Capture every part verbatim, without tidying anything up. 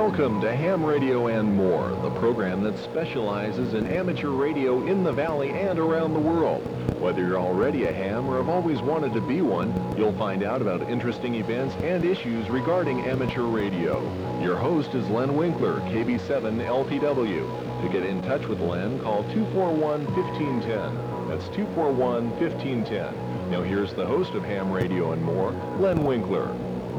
Welcome to Ham Radio and More, the program that specializes in amateur radio in the Valley and around the world. Whether you're already a ham or have always wanted to be one, you'll find out about interesting events and issues regarding amateur radio. Your host is Len Winkler, K B seven L P W. To get in touch with Len, call two four one, one five one zero. That's two four one, one five one zero. Now here's the host of Ham Radio and More, Len Winkler.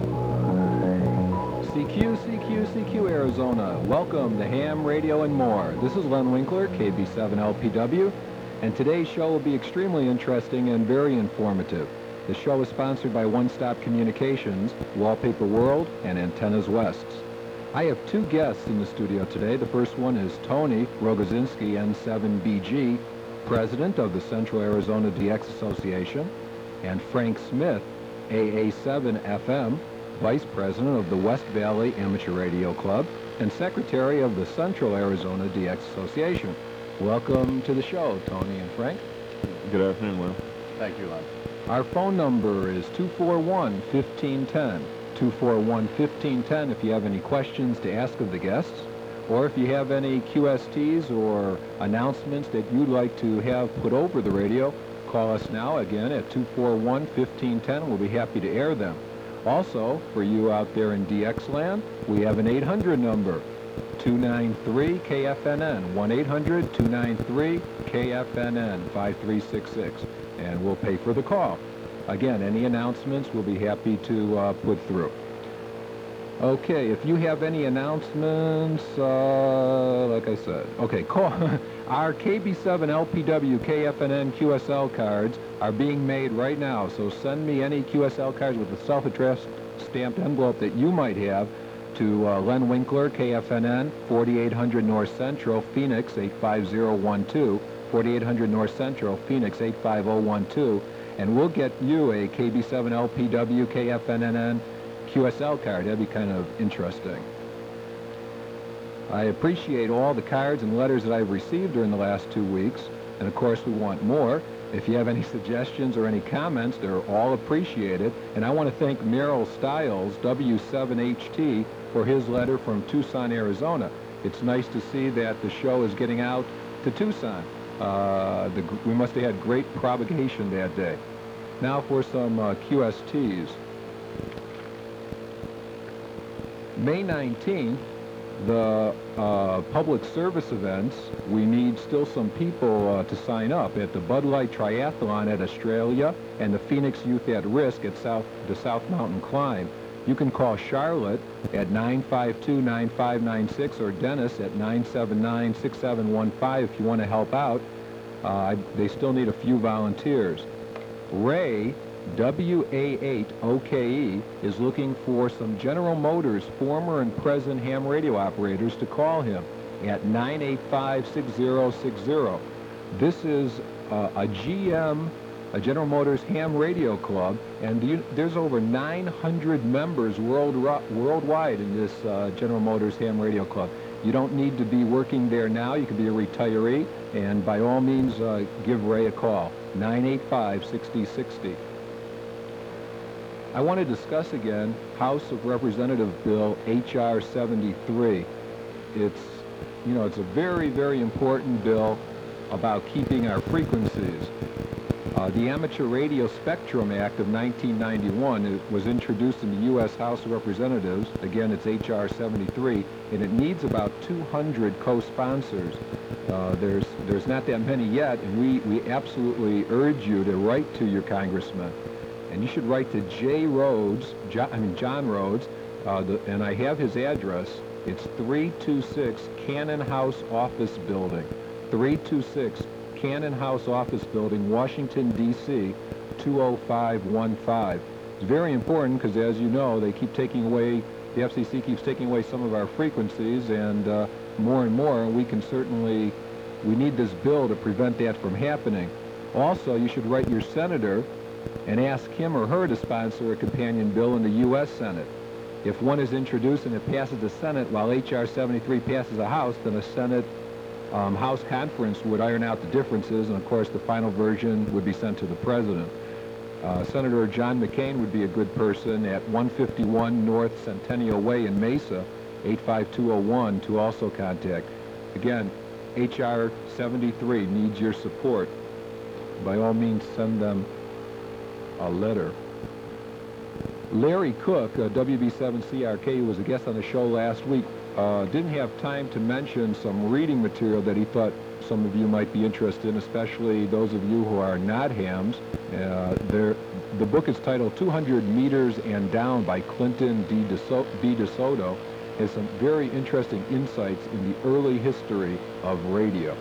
C Q, C Q, C Q, Arizona. Welcome to Ham Radio and More. This is Len Winkler, K B seven L P W, and today's show will be extremely interesting and very informative. The show is sponsored by One Stop Communications, Wallpaper World, and Antennas West. I have two guests in the studio today. The first one is Tony Rogozinski, N seven B G, President of the Central Arizona D X Association, and Frank Smith, A A seven F M, Vice President of the West Valley Amateur Radio Club and Secretary of the Central Arizona D X Association. Welcome to the show, Tony and Frank. Good afternoon, Len. Thank you, Len. Our phone number is two four one, one five one zero. two four one, one five one zero if you have any questions to ask of the guests, or if you have any Q S Ts or announcements that you'd like to have put over the radio, call us now again at two four one, one five one zero. We'll be happy to air them. Also, for you out there in D X land, we have an eight hundred number, two nine three K F N N, one eight hundred, two nine three K F N N, five three six six, and we'll pay for the call. Again, any announcements we'll be happy to uh, put through. Okay, if you have any announcements, uh, like I said, okay, call. Our K B seven L P W K F N N Q S L cards are being made right now, so send me any Q S L cards with a self-addressed stamped envelope that you might have to uh, Len Winkler, K F N N, forty-eight hundred North Central, Phoenix, eight five zero one two, forty-eight hundred North Central, Phoenix, eight five zero one two, and we'll get you a K B seven L P W K F N N Q S L card. That'd be kind of interesting. I appreciate all the cards and letters that I've received during the last two weeks, and of course we want more. If you have any suggestions or any comments, they're all appreciated. And I want to thank Merrill Stiles, W seven H T, for his letter from Tucson, Arizona. It's nice to see that the show is getting out to Tucson. Uh, the, we must have had great propagation that day. Now for some uh, Q S Ts. May nineteenth, the uh, public service events, we need still some people uh, to sign up at the Bud Light Triathlon at Australia and the Phoenix Youth at Risk at South, the South Mountain Climb. You can call Charlotte at nine five two, nine five nine six or Dennis at nine seven nine, six seven one five if you want to help out. Uh, they still need a few volunteers. Ray, W A eight O K E, is looking for some General Motors former and present ham radio operators to call him at nine eight five, six zero six zero. This is uh, a G M, a General Motors ham radio club, and you, there's over nine hundred members world, worldwide in this uh, General Motors ham radio club. You don't need to be working there now. You can be a retiree, and by all means, uh, give Ray a call, nine eight five, six zero six zero. I want to discuss again House of Representative Bill H R seventy-three. It's, you know, it's a very, very important bill about keeping our frequencies. Uh, the Amateur Radio Spectrum Act of nineteen ninety-one it was introduced in the U S House of Representatives. Again, it's H R seventy-three, and it needs about two hundred co-sponsors. Uh, there's, there's not that many yet, and we, we absolutely urge you to write to your congressman. And you should write to J. Rhodes, John, I mean John Rhodes, uh, the, and I have his address. It's three two six Cannon House Office Building, three two six Cannon House Office Building, Washington, D C, two oh five one five. It's very important because, as you know, they keep taking away, the F C C keeps taking away some of our frequencies, and uh, more and more, and we can certainly, we need this bill to prevent that from happening. Also, you should write your senator and ask him or her to sponsor a companion bill in the U S Senate. If one is introduced and it passes the Senate while H R seventy-three passes the House, then a Senate um, House conference would iron out the differences, and of course the final version would be sent to the President. Uh, Senator John McCain would be a good person at one fifty-one North Centennial Way in Mesa. eight five two oh one to also contact. Again, H R seventy-three needs your support. By all means, send them a letter. Larry Cook, uh, W B seven C R K, who was a guest on the show last week, uh, didn't have time to mention some reading material that he thought some of you might be interested in, especially those of you who are not hams. Uh, there, the book is titled two hundred meters and Down by Clinton D. DeSo- D. DeSoto. It has some very interesting insights in the early history of radio.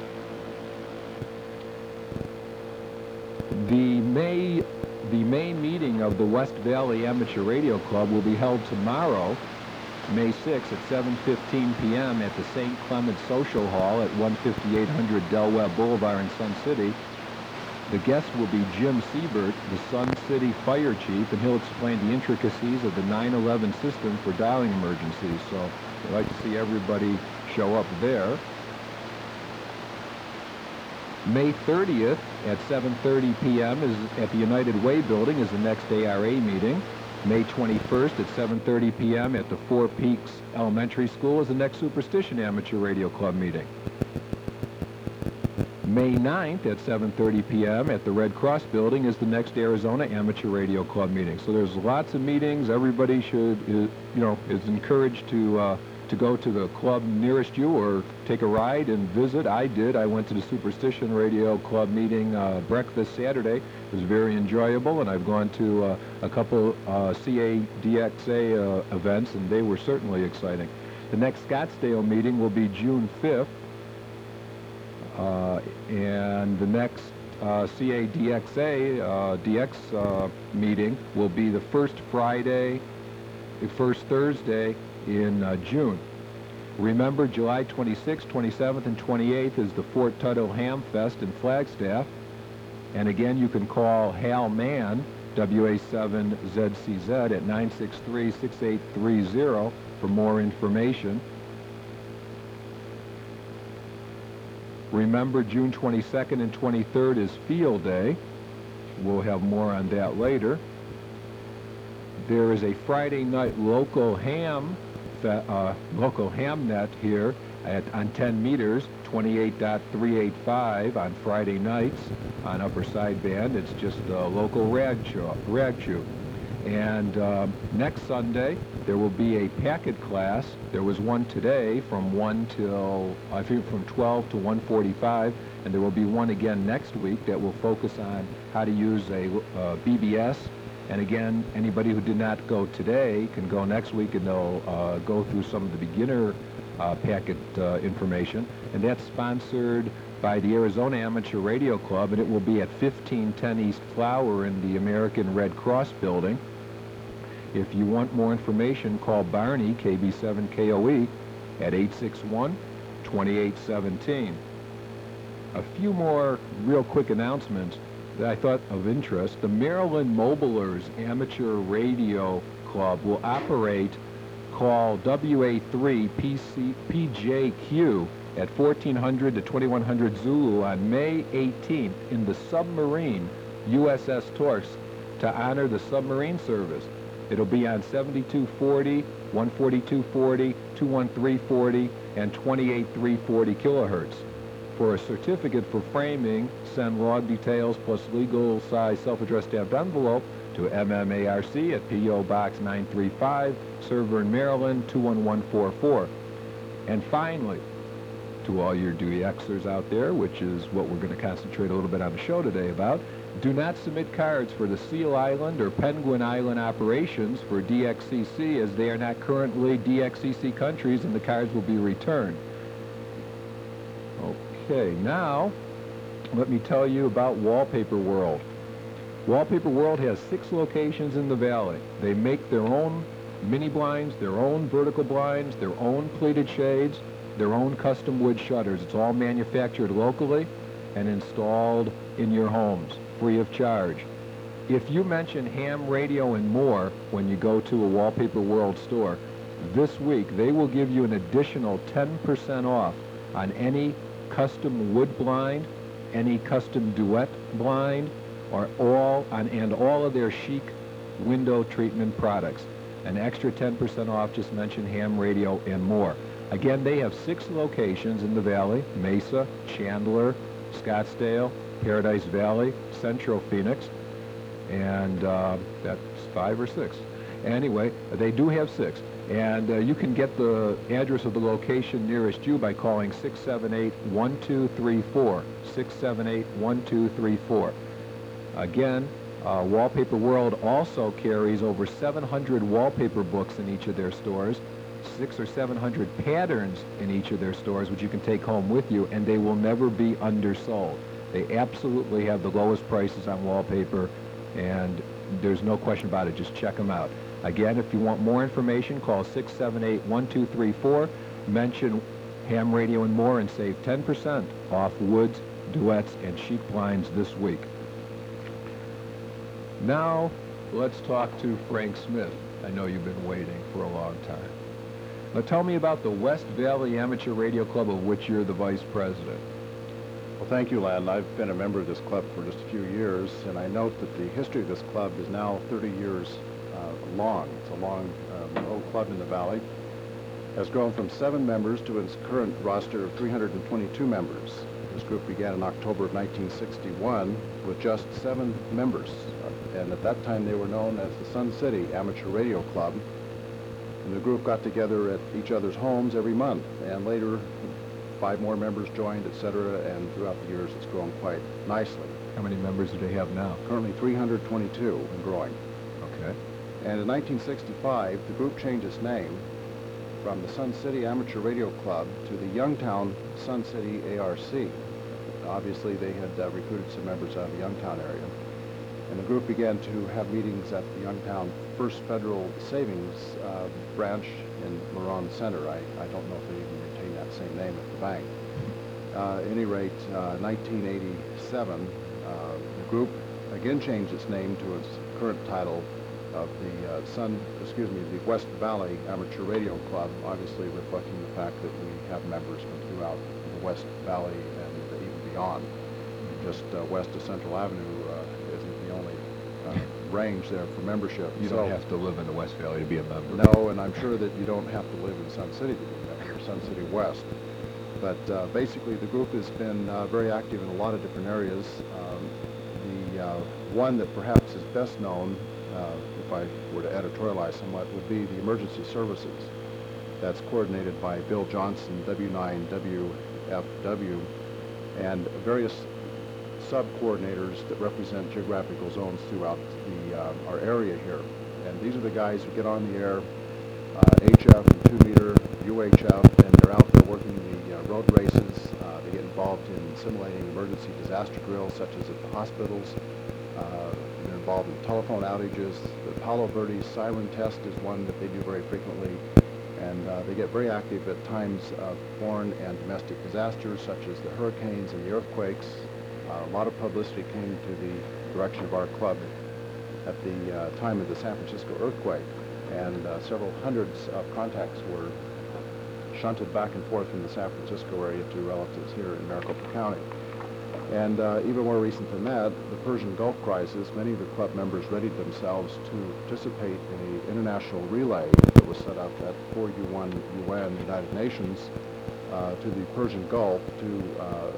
The May, the May meeting of the West Valley Amateur Radio Club will be held tomorrow, May sixth at seven fifteen p m at the Saint Clement Social Hall at one fifty-eight hundred Del Webb Boulevard in Sun City. The guest will be Jim Siebert, the Sun City Fire Chief, and he'll explain the intricacies of the nine eleven system for dialing emergencies. So I'd like to see everybody show up there. May thirtieth at seven thirty p m is at the United Way Building is the next A R A meeting. May twenty-first at seven thirty p m at the Four Peaks Elementary School is the next Superstition Amateur Radio Club meeting. May ninth at seven thirty p m at the Red Cross Building is the next Arizona Amateur Radio Club meeting. So there's lots of meetings. Everybody should, is, you know, is encouraged to uh, to go to the club nearest you or take a ride and visit. I did. I went to the Superstition Radio Club meeting uh, breakfast Saturday. It was very enjoyable, and I've gone to uh, a couple uh, C A D X A uh, events, and they were certainly exciting. The next Scottsdale meeting will be June fifth, uh, and the next uh, C A D X A uh, D X uh, meeting will be the first Friday, the first Thursday in uh, June. Remember, July twenty-sixth, twenty-seventh, and twenty-eighth is the Fort Tuttle Ham Fest in Flagstaff. And again, you can call Hal Mann, W A seven Z C Z, at nine six three, six eight three zero for more information. Remember, June twenty-second and twenty-third is Field Day. We'll have more on that later. There is a Friday night local ham uh, local ham net here at, on ten meters, twenty-eight point three eight five on Friday nights on Upper Sideband. It's just a local rag chew. Rag chew. And um, next Sunday, there will be a packet class. There was one today from one till, I think from twelve to one forty-five, and there will be one again next week that will focus on how to use a uh, B B S. And again, anybody who did not go today can go next week, and they'll uh, go through some of the beginner uh, packet uh, information. And that's sponsored by the Arizona Amateur Radio Club, and it will be at fifteen ten East Flower in the American Red Cross building. If you want more information, call Barney, K B seven K O E, at eight six one, two eight one seven. A few more real quick announcements that I thought of interest. The Maryland Mobilers Amateur Radio Club will operate call W A three P C, P J Q at fourteen hundred to twenty-one hundred Zulu on May eighteenth in the submarine U S S Torsk to honor the submarine service. It'll be on seventy-two forty, one forty-two forty, twenty-one three forty, and twenty-eight three forty kilohertz. For a certificate for framing, send log details plus legal size self-addressed stamped envelope to M M A R C at P O Box nine three five, Server in Maryland two one one four four. And finally, to all your D Xers out there, which is what we're going to concentrate a little bit on the show today about, do not submit cards for the Seal Island or Penguin Island operations for D X C C, as they are not currently D X C C countries, and the cards will be returned. Okay, now let me tell you about Wallpaper World. Wallpaper World has six locations in the valley. They make their own mini blinds, their own vertical blinds, their own pleated shades, their own custom wood shutters. It's all manufactured locally and installed in your homes, free of charge. If you mention ham radio and more when you go to a Wallpaper World store, this week they will give you an additional ten percent off on any custom wood blind, any custom duet blind, or all on and all of their chic window treatment products. An extra ten percent off, just mention ham radio and more. Again, they have six locations in the Valley: Mesa, Chandler, Scottsdale, Paradise Valley, Central Phoenix, and uh, that's five or six. Anyway, they do have six. And uh, you can get the address of the location nearest you by calling six seven eight, one two three four, six seven eight, one two three four. Again, uh, Wallpaper World also carries over seven hundred wallpaper books in each of their stores, six or seven hundred patterns in each of their stores, which you can take home with you, and they will never be undersold. They absolutely have the lowest prices on wallpaper, and there's no question about it. Just check them out. Again, if you want more information, call six seven eight, one two three four, mention ham radio and more, and save ten percent off woods, duets, and sheet blinds this week. Now, let's talk to Frank Smith. I know you've been waiting for a long time. Now, tell me about the West Valley Amateur Radio Club, of which you're the vice president. Well, thank you, Len. I've been a member of this club for just a few years, and I note that the history of this club is now thirty years uh, long. It's a long, um, old club in the Valley. It has grown from seven members to its current roster of three hundred twenty-two members. This group began in October of nineteen sixty-one with just seven members, uh, and at that time they were known as the Sun City Amateur Radio Club. And the group got together at each other's homes every month, and later five more members joined, et cetera, and throughout the years it's grown quite nicely. How many members do they have now? Currently three hundred twenty-two and growing. Okay. And in nineteen sixty-five, the group changed its name from the Sun City Amateur Radio Club to the Youngtown Sun City A R C. Obviously, they had uh, recruited some members out of the Youngtown area. And the group began to have meetings at the Youngtown First Federal Savings uh, branch in Marone Center. I, I don't know if they even retain that same name at the bank. Uh, at any rate, uh, nineteen eighty-seven, uh, the group again changed its name to its current title of the uh, Sun, excuse me, the West Valley Amateur Radio Club, obviously reflecting the fact that we have members from throughout the West Valley and even beyond. Just uh, west of Central Avenue uh, isn't the only uh, range there for membership. You So- don't have to live in the West Valley to be a member. No, and I'm sure that you don't have to live in Sun City to be a member, or Sun City West. But uh, basically, the group has been uh, very active in a lot of different areas. Um, the uh, one that perhaps is best known, uh, if I were to editorialize somewhat, would be the emergency services. That's coordinated by Bill Johnson, W nine W F W, and various sub-coordinators that represent geographical zones throughout the, uh, our area here. And these are the guys who get on the air, uh, H F and two meter, U H F, and they're out there working the uh, road races. Uh, they get involved in simulating emergency disaster drills, such as at the hospitals. Uh, they're involved in telephone outages. The Palo Verde siren test is one that they do very frequently. And uh, they get very active at times of foreign and domestic disasters, such as the hurricanes and the earthquakes. Uh, a lot of publicity came to the direction of our club at the uh, time of the San Francisco earthquake, and uh, several hundreds of contacts were shunted back and forth from the San Francisco area to relatives here in Maricopa County. And uh, even more recent than that, the Persian Gulf crisis, many of the club members readied themselves to participate in an international relay that was set up at four U one U N, United Nations, uh, to the Persian Gulf to uh,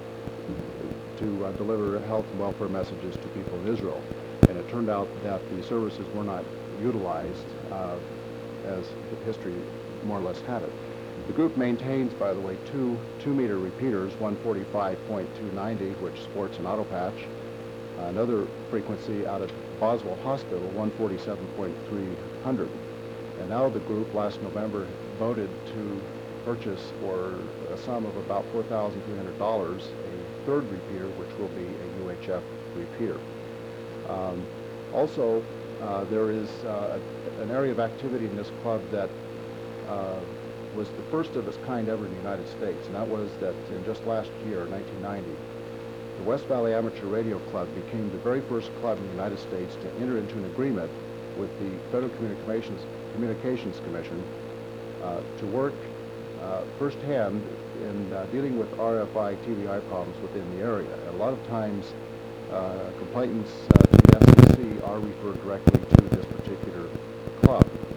to uh, deliver health and welfare messages to people in Israel. And it turned out that the services were not utilized uh, as history more or less had it. The group maintains, by the way, two two-meter repeaters, one forty-five point two ninety, which sports an auto patch. Uh, another frequency out at Boswell Hospital, one forty-seven point three hundred. And now the group last November voted to purchase for a sum of about four thousand three hundred dollars a third repeater, which will be a U H F repeater. Um, also, uh, there is uh, an area of activity in this club that uh, was the first of its kind ever in the United States, and that was that in just last year, nineteen ninety, the West Valley Amateur Radio Club became the very first club in the United States to enter into an agreement with the Federal Communications, Communications Commission uh, to work uh, firsthand in uh, dealing with R F I T V I problems within the area. And a lot of times, uh, complainants uh, to the F C C are referred directly to this particular club.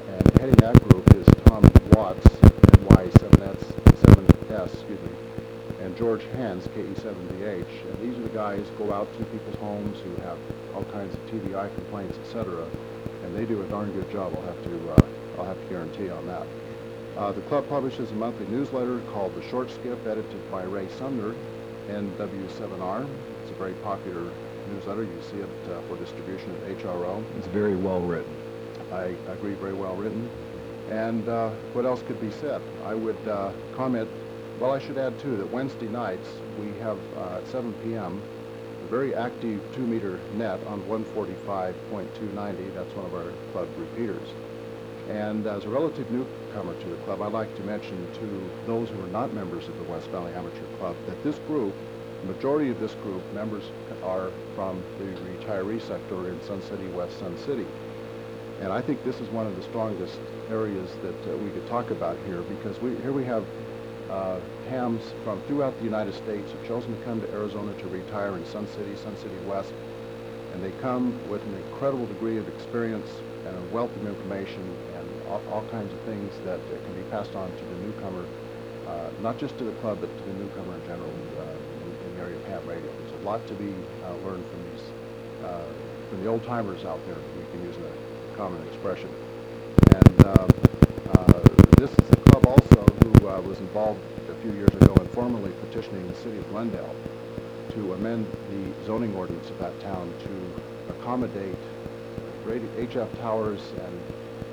heading that group is Tom Watts, N Y seven S, seven S, excuse me, and George Hans, K E seven D H. And these are the guys who go out to people's homes who have all kinds of T B I complaints, et cetera. And they do a darn good job. I'll have to, uh, I'll have to guarantee on that. Uh, the club publishes a monthly newsletter called The Short Skip, edited by Ray Sumner, N W seven R. It's a very popular newsletter. You see it uh, for distribution at H R O. It's very well written. I agree, very well written. And uh, what else could be said? I would uh, comment, well, I should add, too, that Wednesday nights we have uh, at seven p m a very active two-meter net on one forty-five point two ninety. That's one of our club repeaters. And as a relative newcomer to the club, I'd like to mention to those who are not members of the West Valley Amateur Club that this group, the majority of this group, members are from the retiree sector in Sun City, West Sun City. And I think this is one of the strongest areas that uh, we could talk about here, because we, here we have uh, hams from throughout the United States who've chosen to come to Arizona to retire in Sun City, Sun City West, and they come with an incredible degree of experience and a wealth of information and all, all kinds of things that uh, can be passed on to the newcomer, uh, not just to the club, but to the newcomer in general uh, in, in the area of ham radio. There's a lot to be uh, learned from these, uh, from the old timers out there, if we can use a common expression. And uh, uh, this is a club also who uh, was involved a few years ago in formally petitioning the city of Glendale to amend the zoning ordinance of that town to accommodate radio, H F towers and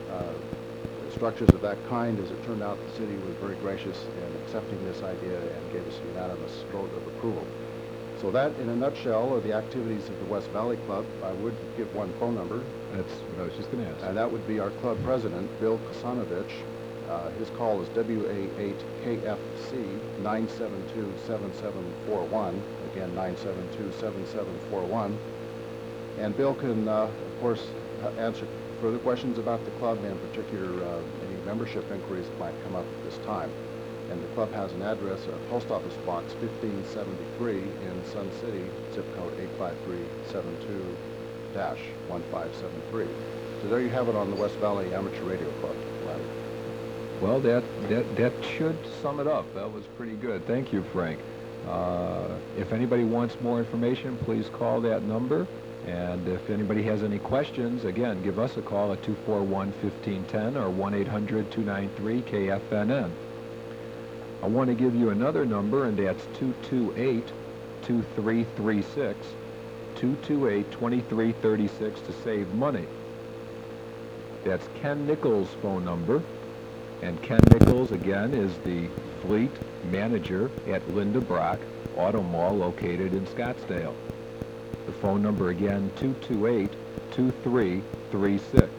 uh, structures of that kind. As it turned out, the city was very gracious in accepting this idea and gave us a unanimous vote of approval. So that, in a nutshell, are the activities of the West Valley Club. I would give one phone number. That's what I was just going to ask. And that would be our club president, Bill Kosanovich. Uh, his call is W A eight K F C nine seven two, seven seven four one. Again, nine seven two, seven seven four one. And Bill can, uh, of course, uh, answer further questions about the club, and in particular uh, any membership inquiries that might come up at this time. And the club has an address, a post office box fifteen seventy-three in Sun City, zip code eight five three seven two dash one five seven three. So there you have it on the West Valley Amateur Radio Club. Larry. Well, that, that, that should sum it up. That was pretty good. Thank you, Frank. Uh, if anybody wants more information, please call that number. And if anybody has any questions, again, give us a call at two four one, one five one zero or one eight hundred, two nine three, K F N N. I want to give you another number, and that's two two eight, two three three six, two two eight, two three three six to save money. That's Ken Nichols' phone number. And Ken Nichols, again, is the fleet manager at Linda Brock Auto Mall located in Scottsdale. The phone number again, two two eight, two three three six.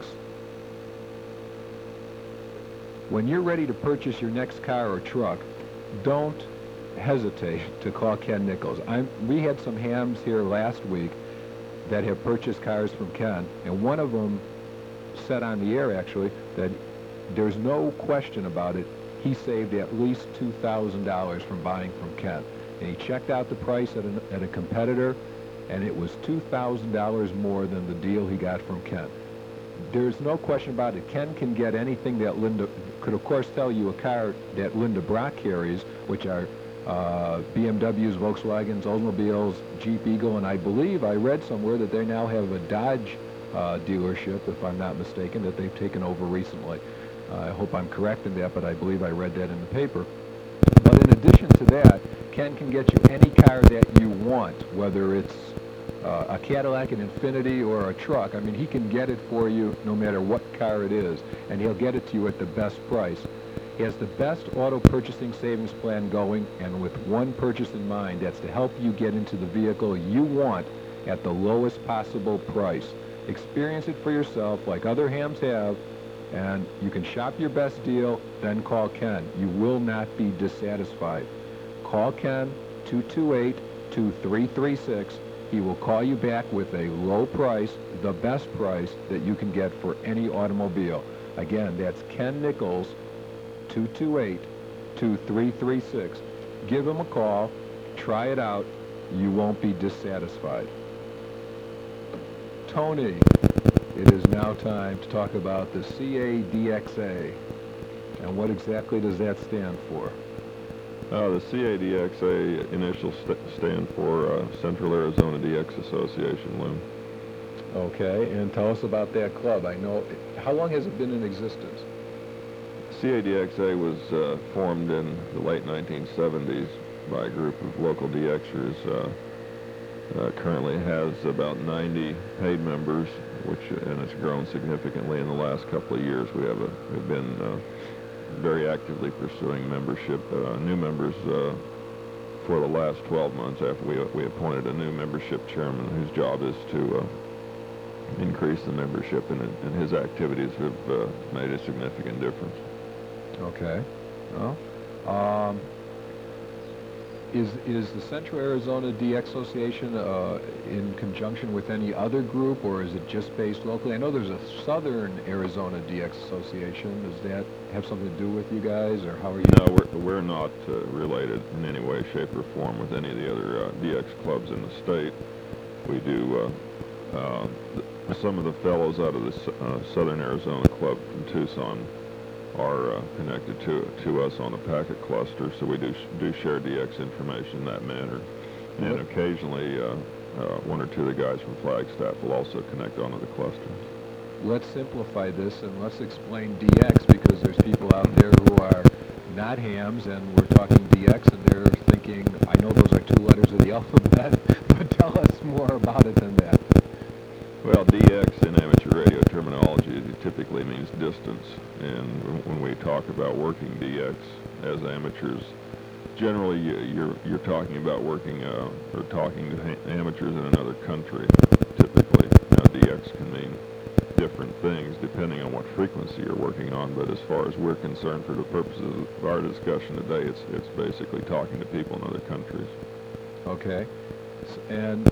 When you're ready to purchase your next car or truck, don't hesitate to call Ken Nichols. I'm, we had some hams here last week that have purchased cars from Ken, and one of them said on the air, actually, that there's no question about it, he saved at least two thousand dollars from buying from Ken. And he checked out the price at, an, at a competitor, and it was two thousand dollars more than the deal he got from Ken. There's no question about it. Ken can get anything that Linda, could of course tell you a car that Linda Brock carries, which are uh, B M Ws, Volkswagens, Oldsmobiles, Jeep Eagle, and I believe I read somewhere that they now have a Dodge uh, dealership, if I'm not mistaken, that they've taken over recently. Uh, I hope I'm correct in that, but I believe I read that in the paper. But in addition to that, Ken can get you any car that you want, whether it's uh, a Cadillac, an Infiniti, or a truck. I mean, he can get it for you no matter what car it is, and he'll get it to you at the best price. He has the best auto purchasing savings plan going, and with one purchase in mind, that's to help you get into the vehicle you want at the lowest possible price. Experience it for yourself like other hams have, and you can shop your best deal, then call Ken. You will not be dissatisfied. Call Ken, two two eight, two three three six. He will call you back with a low price, the best price that you can get for any automobile. Again, that's Ken Nichols, two two eight, two three three six. Give him a call, try it out. You won't be dissatisfied. Tony, it is now time to talk about the C A D X A. And what exactly does that stand for? Uh, the C A D X A initials st- stand for uh, Central Arizona D X Association, Lou. Okay, and tell us about that club. I know, how long has it been in existence? C A D X A was uh, formed in the late nineteen seventies by a group of local DXers. Uh, uh, currently has about ninety paid members, which and it's grown significantly in the last couple of years. We have a, we've been uh, very actively pursuing membership, uh, new members uh, for the last twelve months after we we appointed a new membership chairman whose job is to uh, increase the membership, and, and his activities have uh, made a significant difference. Okay. Well, um, is is the Central Arizona D X Association uh, in conjunction with any other group, or is it just based locally? I know there's a Southern Arizona D X Association. Does that have something to do with you guys, or how are you? No, we're, we're not uh, related in any way, shape, or form with any of the other uh, D X clubs in the state. We do, uh, uh, th- some of the fellows out of the S- uh, Southern Arizona Club from Tucson are uh, connected to to us on the packet cluster, so we do sh- do share D X information in that manner. And What? occasionally, uh, uh, one or two of the guys from Flagstaff will also connect onto the cluster. Let's simplify this and let's explain D X, because there's people out there who are not hams, and we're talking D X, and they're thinking, I know those are two letters of the alphabet, but tell us more about it than that. Well, D X in amateur radio terminology it typically means distance, and when we talk about working D X as amateurs, generally you- you're you're talking about working uh, or talking to ha- amateurs in another country. Typically, now D X can mean different things depending on what frequency you're working on, but as far as we're concerned, for the purposes of our discussion today, it's it's basically talking to people in other countries. Okay. S- And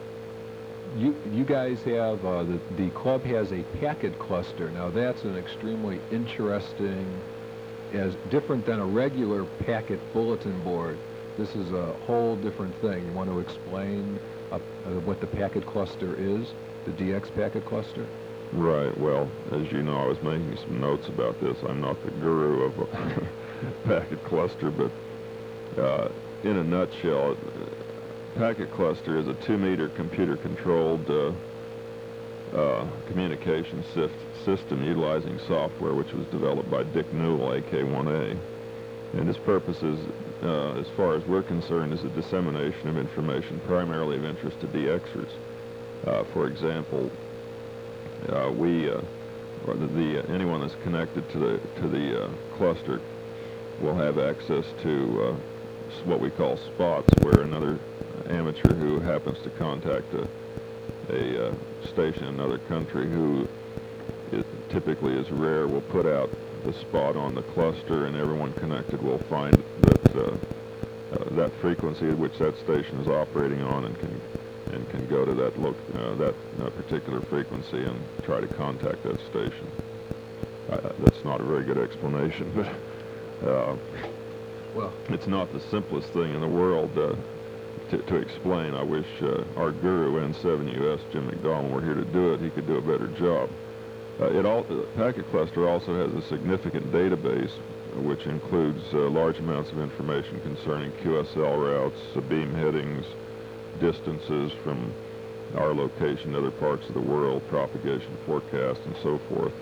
you you guys have, uh, the, the club has a packet cluster. Now that's an extremely interesting, as different than a regular packet bulletin board. This is a whole different thing. You want to explain uh, uh, what the packet cluster is, the D X packet cluster? Right. Well, as you know, I was making some notes about this. I'm not the guru of a packet cluster, but uh, in a nutshell, packet cluster is a two-meter computer-controlled uh, uh, communication sif- system utilizing software which was developed by Dick Newell, A K one A. And its purpose is, uh, as far as we're concerned, is the dissemination of information primarily of interest to DXers. Uh, for example, uh, we, uh, or the, the uh, anyone that's connected to the to the uh, cluster will have access to uh, s- what we call spots, where another amateur who happens to contact a, a uh, station in another country, who is, typically is rare, will put out the spot on the cluster, and everyone connected will find that uh, uh, that frequency at which that station is operating on, and can and can go to that loc uh, that uh, particular frequency and try to contact that station. Uh, that's not a very good explanation, but uh, Well, it's not the simplest thing in the world uh, to, to explain. I wish uh, our guru, N seven U S, Jim McDonald, were here to do it. He could do a better job. Uh, it all, the packet cluster also has a significant database, which includes uh, large amounts of information concerning Q S L routes, uh, beam headings, distances from our location to other parts of the world, propagation forecast, and so forth.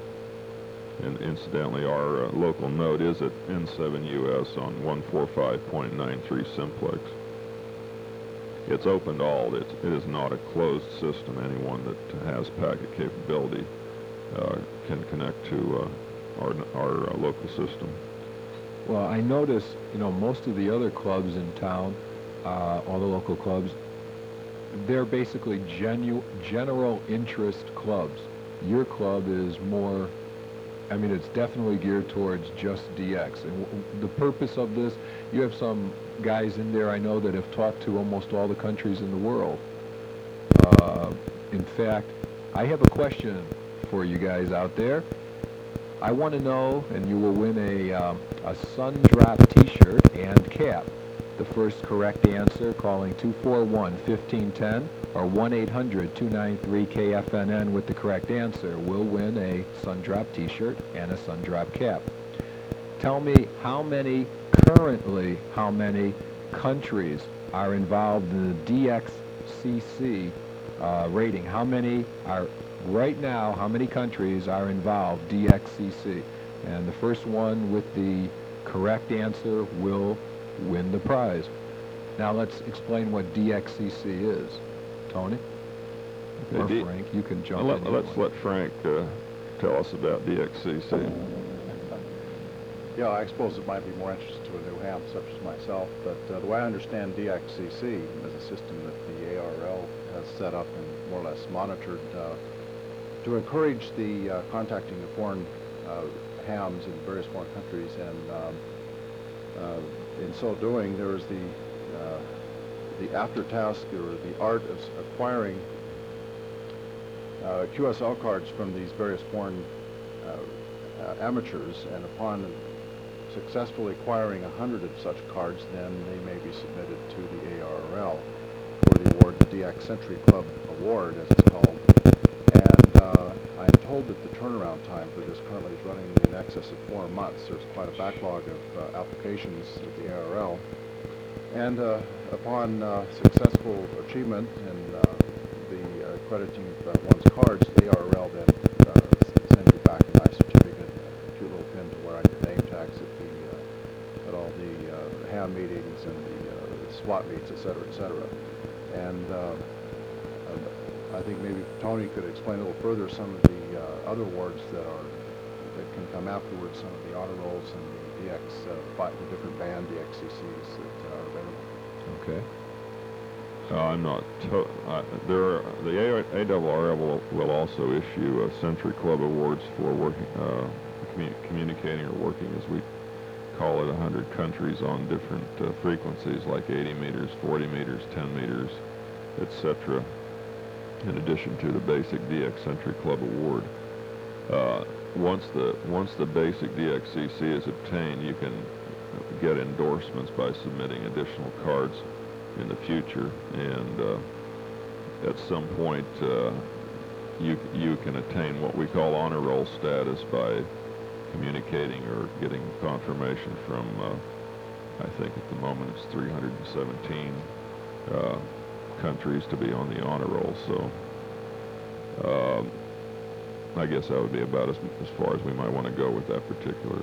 And incidentally, our uh, local node is at N seven U S on one forty-five point nine three simplex. It's open to all. It's, it is not a closed system. Anyone that has packet capability uh, can connect to uh, our, our uh, local system. well, I notice, you know, most of the other clubs in town, uh, all the local clubs, they're basically genu- general interest clubs. Your club is more, I mean, it's definitely geared towards just D X. And w- the purpose of this, you have some guys in there I know that have talked to almost all the countries in the world. Uh, in fact, I have a question for you guys out there. I want to know, and you will win a, um, a Sun Drop t-shirt and cap. The first correct answer, calling two four one, one five one zero, or one eight hundred, two nine three, K F N N with the correct answer will win a Sundrop t-shirt and a Sundrop cap. Tell me how many, currently, how many countries are involved in the D X C C uh, rating? How many are, right now, how many countries are involved, D X C C? And the first one with the correct answer will win the prize. Now let's explain what D X C C is. Tony? Okay, Or D- Frank, you can jump Let, in. let's let Frank uh, tell us about D X C C. Yeah, I suppose it might be more interesting to a new ham such as myself, but uh, the way I understand D X C C is a system that the A R L has set up and more or less monitored uh, to encourage the uh, contacting of foreign uh, hams in various foreign countries, and um, uh, in so doing, there is the uh, the after task or the art of acquiring uh, Q S L cards from these various foreign uh, uh, amateurs, and upon successfully acquiring a hundred of such cards, then they may be submitted to the A R L for the award, the D X Century Club Award, as it's called. And uh, I'm told that the turnaround time for this currently is running in excess of four months. There's quite a backlog of uh, applications at the A R L. And uh, upon uh, successful achievement and uh, the uh, crediting of uh, one's cards, the A R L then uh, sends you back a nice certificate, a cute little pin to wear on your name tags at the uh, at all the uh, ham meetings and the uh, SWAT meets, et cetera, et cetera. And uh, uh, I think maybe Tony could explain a little further some of the uh, other awards that are that can come afterwards, some of the honor rolls and the D X, uh, fi- the different band D X C Cs that are available. Okay. Uh, I'm not. To- I, there, are, the A R L will, will also issue uh, Century Club Awards for working, uh, commu- communicating or working, as we call it, one hundred countries on different uh, frequencies, like eighty meters, forty meters, ten meters, et cetera. In addition to the basic D X Century Club Award. Uh, once the once the basic D X C C is obtained, you can get endorsements by submitting additional cards in the future, and uh, at some point uh, you you can attain what we call honor roll status by communicating or getting confirmation from uh, I think at the moment it's three hundred seventeen uh, countries to be on the honor roll. So uh, I guess that would be about as, as far as we might want to go with that particular.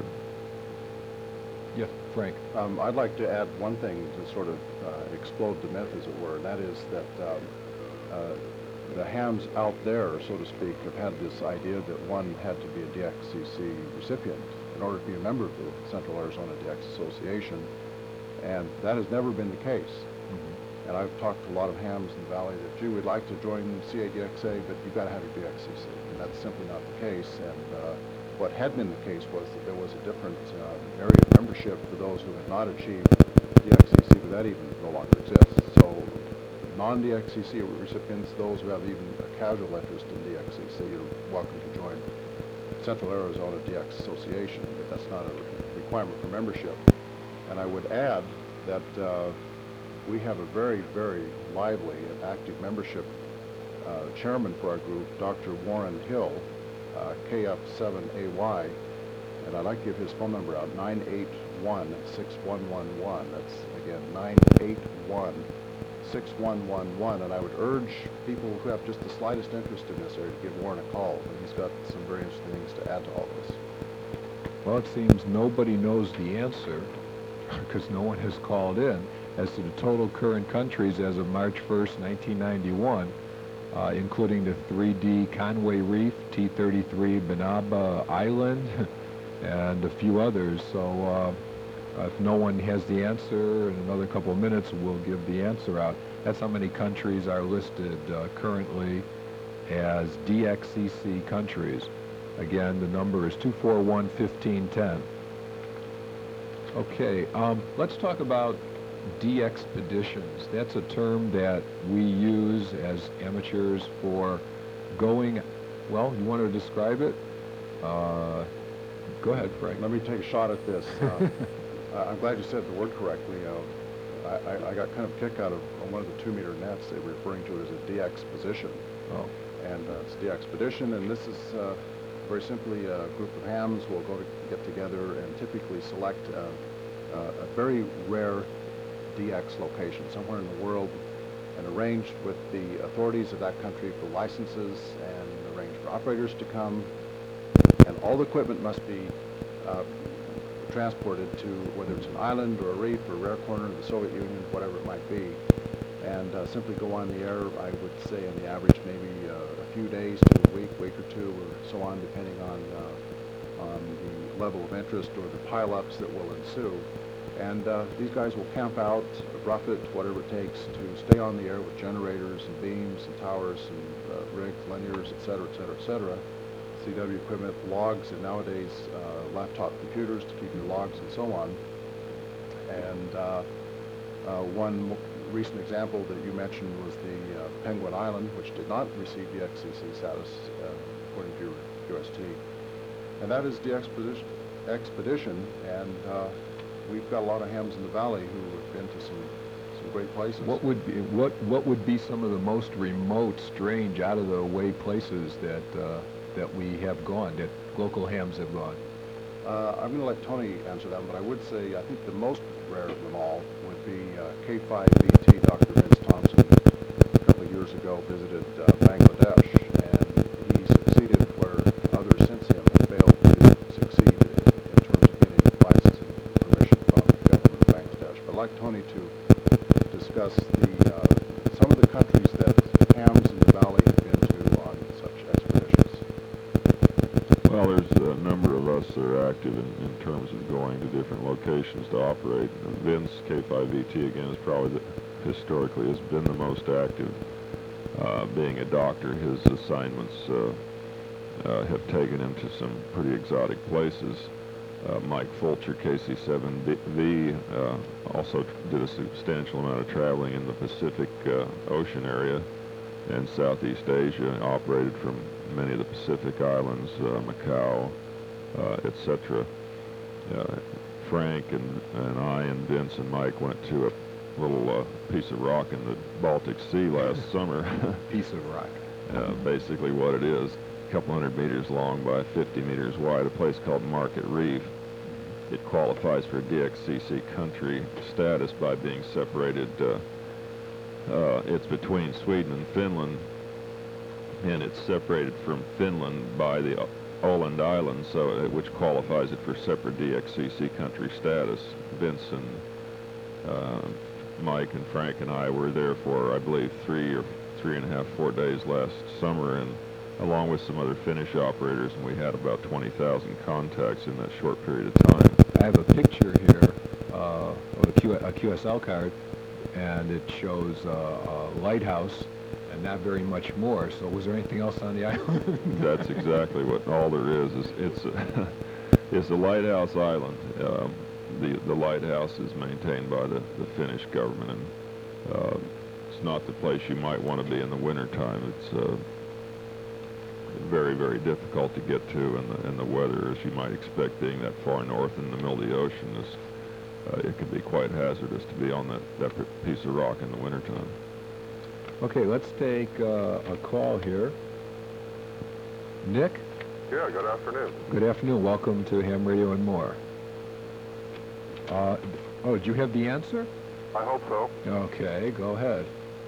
Yes, Frank. Um, I'd like to add one thing to sort of uh, explode the myth, as it were, and that is that um, uh, the hams out there, so to speak, have had this idea that one had to be a D X C C recipient in order to be a member of the Central Arizona D X Association, and that has never been the case. Mm-hmm. And I've talked to a lot of hams in the valley that, gee, we'd like to join C A D X A, but you've got to have your D X C C, and that's simply not the case. And uh, what had been the case was that there was a different uh, area of membership for those who had not achieved D X C C, but that even no longer exists. So non-D X C C recipients, those who have even a casual interest in D X C C, are welcome to join Central Arizona D X Association, but that's not a requirement for membership. And I would add that uh, we have a very, very lively and active membership uh, chairman for our group, Doctor Warren Hill, uh, K F seven A Y, and I'd like to give his phone number out, nine eight one, six one one one. That's, again, nine eight one, six one one one, and I would urge people who have just the slightest interest in this area to give Warren a call, and he's got some very interesting things to add to all this. Well, it seems nobody knows the answer because no one has called in as to the total current countries as of March first, nineteen ninety-one, uh, including the three D Conway Reef, T thirty-three Banaba Island, and a few others. So uh, if no one has the answer, in another couple of minutes we'll give the answer out. That's how many countries are listed uh, currently as D X C C countries. Again, the number is two four one, fifteen ten. Okay, um, let's talk about de-expeditions. That's a term that we use as amateurs for going, well, you want to describe it? Uh, go ahead, Frank. Let me take a shot at this. Uh, uh, I'm glad you said the word correctly. Uh, I, I, I got kind of a kick out of on one of the two-meter nets. They were referring to it as a de-expedition. Oh. And uh, it's de-expedition, and this is uh, very simply a group of hams will go to get together and typically select uh, uh, a very rare D X location somewhere in the world and arrange with the authorities of that country for licenses and arrange for operators to come. And all the equipment must be uh, transported to whether it's an island or a reef or a rare corner of the Soviet Union, whatever it might be, and uh, simply go on the air, I would say on the average maybe uh, a few days to a week, week or two, or so on, depending on, uh, on the level of interest or the pileups that will ensue. And uh, these guys will camp out, rough it, whatever it takes to stay on the air with generators and beams and towers and uh, rigs, linears, et cetera, et cetera, et cetera. C W equipment, logs, and nowadays uh, laptop computers to keep your logs and so on. And uh, uh, one recent example that you mentioned was the uh, Penguin Island, which did not receive D X C C status uh, according to your U S T. And that is the expedition, expedition and uh, we've got a lot of hams in the valley who have been to some some great places. What would be what what would be some of the most remote, strange, out of the way places that uh, that we have gone, that local hams have gone? Uh, I'm going to let Tony answer that, but I would say I think the most rare of them all would be uh, K five V T. Doctor Vince Thompson a couple of years ago visited uh, Bangladesh, and he succeeded where others since him have failed to succeed in, in terms of getting licensing permission from the government of Bangladesh. But I'd like Tony to discuss the uh, some of the countries that hams in the valley have been to on such expeditions. Well, there's a number of us that are active in, in terms of going to different locations to operate. And Vince, K five V T again, is probably the, historically has been the most active. Uh, being a doctor, his assignments uh, uh, have taken him to some pretty exotic places. Uh, Mike Fulcher, K C seven V, uh, also did a substantial amount of traveling in the Pacific uh, Ocean area and Southeast Asia, operated from many of the Pacific Islands, uh, Macau, uh, et cetera. Uh, Frank and, and I and Vince and Mike went to a little uh, piece of rock in the Baltic Sea last summer. Piece of rock. Uh, basically what it is, a couple hundred meters long by fifty meters wide, a place called Market Reef. It qualifies for D X C C country status by being separated. Uh, uh, it's between Sweden and Finland, and it's separated from Finland by the Åland Islands, so uh, which qualifies it for separate D X C C country status. Vince and uh, Mike and Frank and I were there for, I believe, three or three and a half, four days last summer, and along with some other Finnish operators, and we had about twenty thousand contacts in that short period of time. I have a picture here uh, of a, Q a Q S L card, and it shows uh, a lighthouse and not very much more. So was there anything else on the island? That's exactly what all there is. is it's a, it's a lighthouse island. Um, the the lighthouse is maintained by the, the Finnish government, and uh, it's not the place you might want to be in the wintertime. It's uh, very, very difficult to get to, and the, and the weather, as you might expect, being that far north in the middle of the ocean, is uh, it can be quite hazardous to be on that, that piece of rock in the wintertime. Okay, let's take uh, a call here. Nick? Yeah, good afternoon. Good afternoon. Welcome to Ham Radio and More. Uh, oh, do you have the answer? I hope so. Okay, go ahead.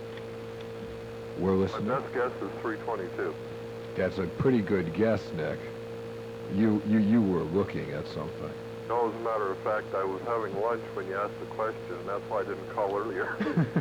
We're My listening. best guess is three twenty-two. That's a pretty good guess, Nick. You, you, you were looking at something. No, as a matter of fact, I was having lunch when you asked the question, and that's why I didn't call earlier.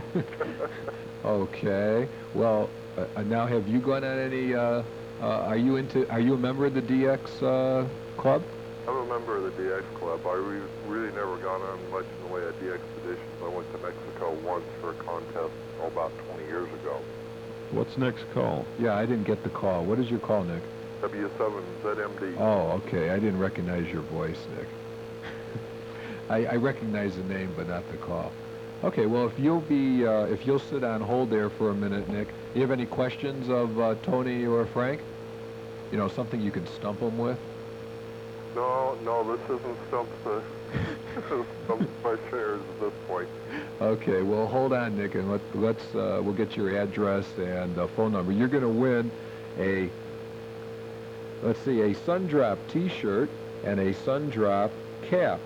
Okay. Well, uh, now have you gone on any? Uh, uh, are you into? Are you a member of the D X uh, club? I'm a member of the D X Club. I re really never gone on much in the way of D X expeditions. I went to Mexico once for a contest oh, about twenty years ago. What's next call? Yeah, I didn't get the call. What is your call, Nick? W seven Z M D. Oh, okay. I didn't recognize your voice, Nick. I, I recognize the name, but not the call. Okay. Well, if you'll be, uh, if you'll sit on hold there for a minute, Nick. Do you have any questions of uh, Tony or Frank? You know, something you can stump them with? No, no, this isn't Stump the some of my shares at this point. Okay, well, hold on, Nick, and let, let's, uh, we'll get your address and uh, phone number. You're going to win a, let's see, a Sundrop T-shirt and a Sundrop cap.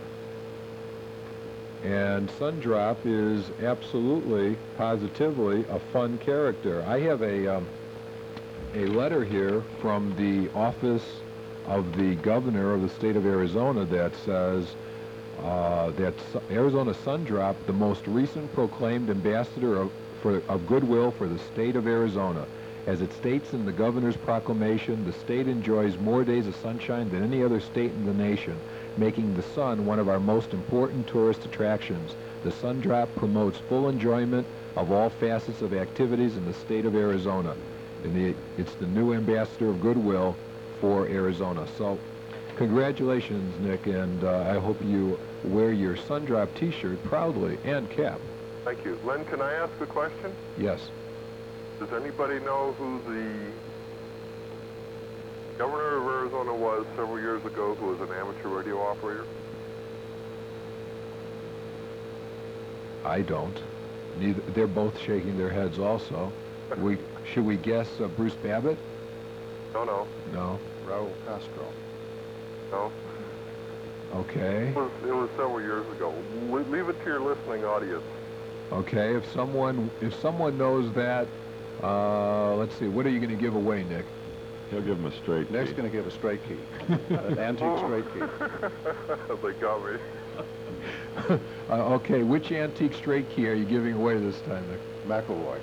And Sundrop is absolutely, positively a fun character. I have a, um, a letter here from the office of the governor of the state of Arizona that says uh, that Arizona Sundrop, the most recent proclaimed ambassador of, for, of goodwill for the state of Arizona. As it states in the governor's proclamation, the state enjoys more days of sunshine than any other state in the nation, making the sun one of our most important tourist attractions. The Sundrop promotes full enjoyment of all facets of activities in the state of Arizona. And the, it's the new ambassador of goodwill for Arizona. So congratulations, Nick, and uh, I hope you wear your Sundrop T-shirt proudly and cap. Thank you. Len, can I ask a question? Yes. Does anybody know who the governor of Arizona was several years ago who was an amateur radio operator? I don't. Neither. They're both shaking their heads also. We, should we guess uh, Bruce Babbitt? No, no, No. Raul Castro. no. Okay. It was, it was several years ago. Le- leave it to your listening audience. Okay. If someone if someone knows that, uh, let's see. What are you going to give away, Nick? He'll give him a straight Nick's key. going to give a straight key, an antique straight key. They got me. uh, okay. Which antique straight key are you giving away this time, Nick? McElroy.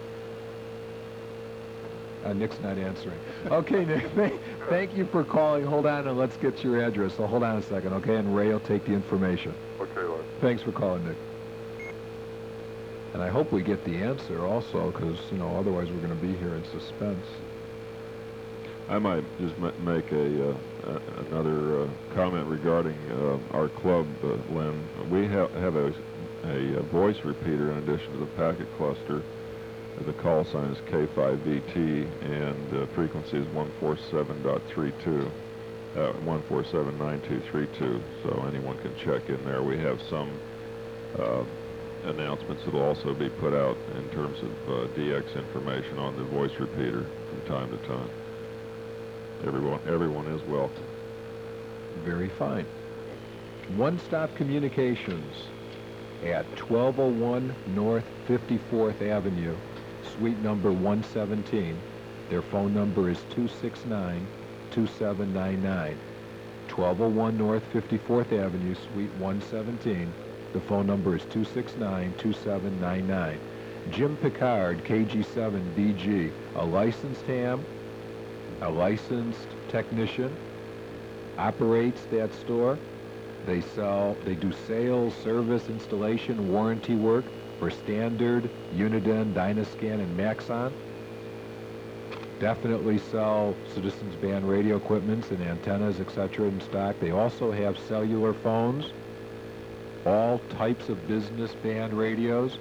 Uh, Nick's not answering. Okay, Nick, th- thank you for calling. Hold on, and let's get your address. So hold on a second, okay? And Ray will take the information. Okay, Len. Thanks for calling, Nick. And I hope we get the answer also, because, you know, otherwise we're going to be here in suspense. I might just ma- make a, uh, a another uh, comment regarding uh, our club, uh, Len. We ha- have a, a, a voice repeater in addition to the packet cluster. The call sign is K five V T, and the frequency is one forty-seven point three two, uh, one forty-seven nine two three two, so anyone can check in there. We have some uh, announcements that will also be put out in terms of uh, D X information on the voice repeater from time to time. Everyone, everyone is welcome. Very fine. One-Stop Communications at twelve oh one North fifty-fourth Avenue, suite number one seventeen. Their phone number is two six nine, two seven nine nine. twelve oh one North fifty-fourth Avenue, suite one seventeen. The phone number is two six nine, two seven nine nine. Jim Picard, K G seven B G, a licensed ham, a licensed technician, operates that store. They sell, they do sales, service, installation, warranty work for Standard, Uniden, Dynascan, and Maxon. Definitely sell Citizens Band radio equipments and antennas, et cetera in stock. They also have cellular phones, all types of business band radios.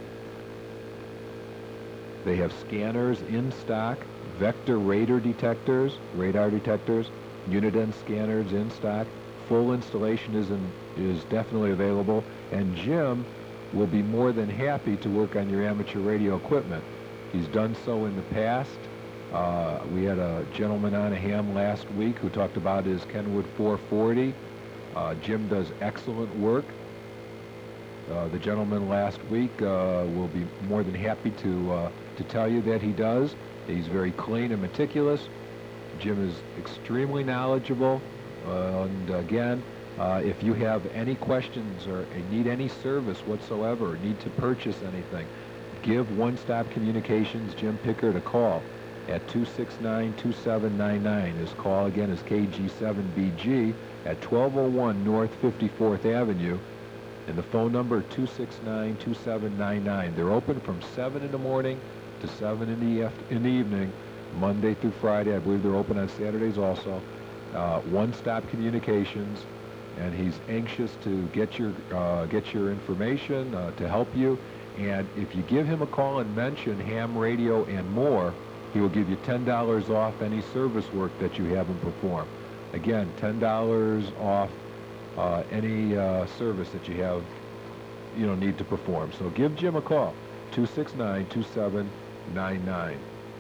They have scanners in stock, Vector radar detectors, radar detectors, Uniden scanners in stock. Full installation is in, is definitely available, and Jim will be more than happy to work on your amateur radio equipment. He's done so in the past. Uh, we had a gentleman on a ham last week who talked about his Kenwood four forty. Uh, Jim does excellent work. Uh, the gentleman last week uh, will be more than happy to uh, to tell you that he does. He's very clean and meticulous. Jim is extremely knowledgeable. Uh, and again, uh, if you have any questions or need any service whatsoever, or need to purchase anything, give One Stop Communications Jim Pickard a call at two six nine, two seven nine nine. His call again is K G seven B G at twelve oh one North fifty-fourth Avenue, and the phone number two six nine, two seven nine nine. They're open from seven in the morning to seven in the, eft- in the evening, Monday through Friday. I believe they're open on Saturdays also. Uh, One Stop Communications, and he's anxious to get your uh, get your information uh, to help you. And if you give him a call and mention ham radio and more, he will give you ten dollars off any service work that you have him perform. Again, ten dollars off uh, any uh, service that you have, you know, need to perform. So give Jim a call, two six nine, two seven nine nine.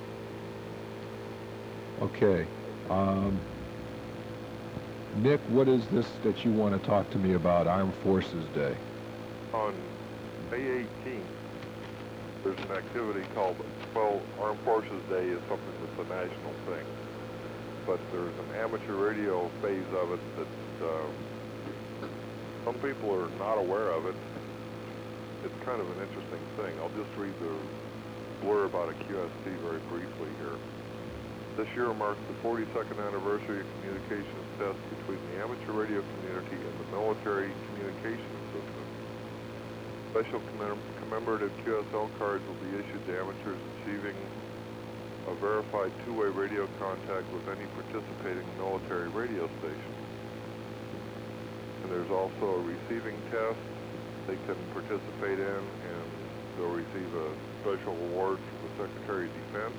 Okay. Um, Nick, what is this that you want to talk to me about Armed Forces Day? On May eighteenth, there's an activity called, well, Armed Forces Day is something that's a national thing, but there's an amateur radio phase of it that uh, some people are not aware of it. It's kind of an interesting thing. I'll just read the blurb about a Q S T very briefly here. This year marks the forty-second anniversary of communications test between the amateur radio community and the military communications system. Special commem- commemorative Q S L cards will be issued to amateurs achieving a verified two-way radio contact with any participating military radio station. And there's also a receiving test they can participate in, and they'll receive a special award from the Secretary of Defense.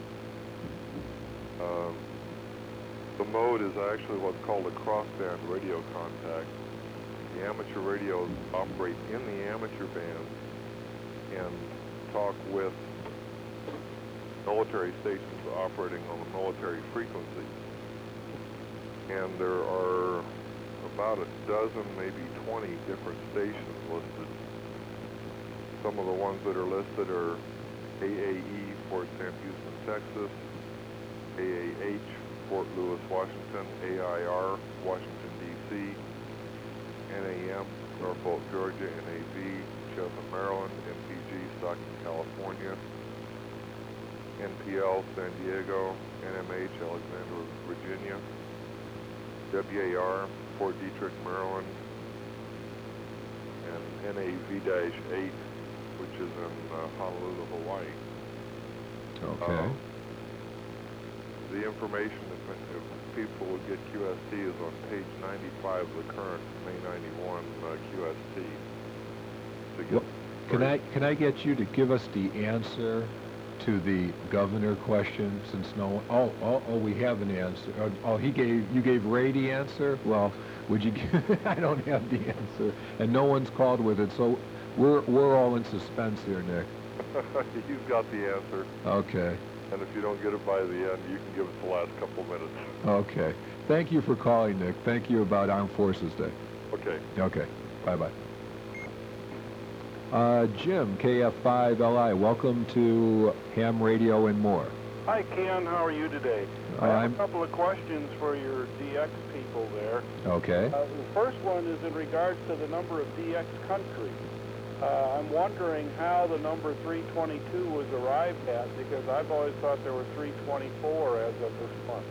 Um, the mode is actually what's called a crossband radio contact. The amateur radios operate in the amateur band and talk with military stations operating on the military frequency. And there are about a dozen, maybe twenty different stations listed. Some of the ones that are listed are A A E, Fort Sam Houston, Texas, A A H, Fort Lewis, Washington, A I R, Washington, D C, N A M, Norfolk, Georgia, N A V, Chatham, Maryland, M P G, Stockton, California, N P L, San Diego, N M H, Alexandria, Virginia, W A R, Fort Detrick, Maryland, and N A V eight, which is in uh, Honolulu, Hawaii. Okay. Uh, the information, if, if people would get Q S T, is on page ninety-five of the current May ninety-one uh, Q S T. To get Well, can I can I get you to give us the answer to the governor question, since no one, oh, oh, oh, we have an answer. Oh, oh, he gave, you gave Ray the answer? Well, would you give, I don't have the answer, and no one's called with it, so we're, we're all in suspense here, Nick. You've got the answer, Okay, and if you don't get it by the end, you can give us the last couple minutes. okay. Thank you for calling, Nick. Thank you about Armed Forces Day. Okay. Okay, bye-bye. Uh, Jim, K F five L I, welcome to Ham Radio and More. Hi, Ken. How are you today? I have I'm- a couple of questions for your D X people there. Okay. Uh, the first one is in regards to the number of D X countries. Uh, I'm wondering how the number three twenty-two was arrived at, because I've always thought there were three twenty-four as of this month.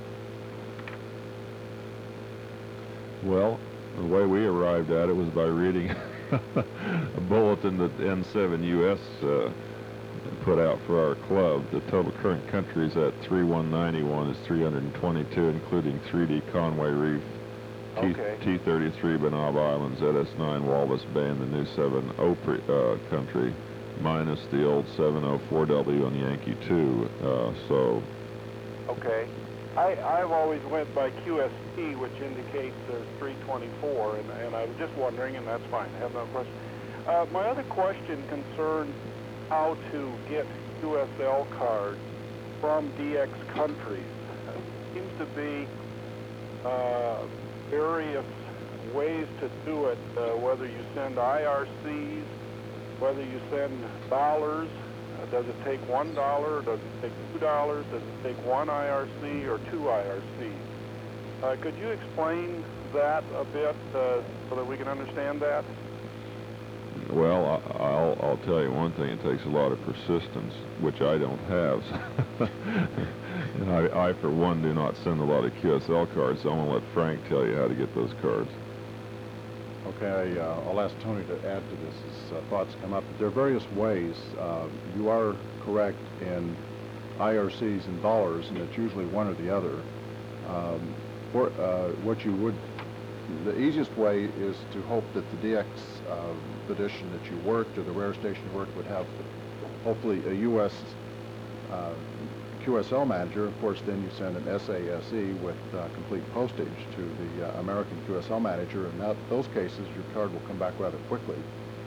Well, the way we arrived at it was by reading a bulletin that N seven U S uh, put out for our club. The total current countries at three one ninety-one is three hundred twenty-two, including three D Conway Reef, Okay. T thirty-three Benob Island, Z S nine Walvis Bay, and the new seven O uh, country, minus the old seven oh four W on Yankee two. Uh, so, Okay. I, I've always went by Q S T, which indicates there's three twenty-four, and, and I was just wondering, and that's fine. I have no question. Uh, my other question concerns how to get Q S L cards from D X countries. There seems to be uh, various ways to do it, uh, whether you send I R Cs, whether you send dollars. Uh, does it take one dollar? Does it take two dollars? Does it take one I R C or two I R Cs? Uh, could you explain that a bit uh, so that we can understand that? well, I, I'll, I'll tell you one thing. It takes a lot of persistence, which I don't have. And I, I, for one, do not send a lot of Q S L cards, so I'm going to let Frank tell you how to get those cards. Okay, uh, I'll ask Tony to add to this as uh, thoughts come up. There are various ways. Uh, you are correct in I R Cs and dollars, and it's usually one or the other. Um, for, uh, what you would, the easiest way is to hope that the D X uh, edition that you worked or the rare station you worked would have hopefully a U S uh, Q S L manager, of course, then you send an S A S E with uh, complete postage to the uh, American Q S L manager, and that those cases, your card will come back rather quickly.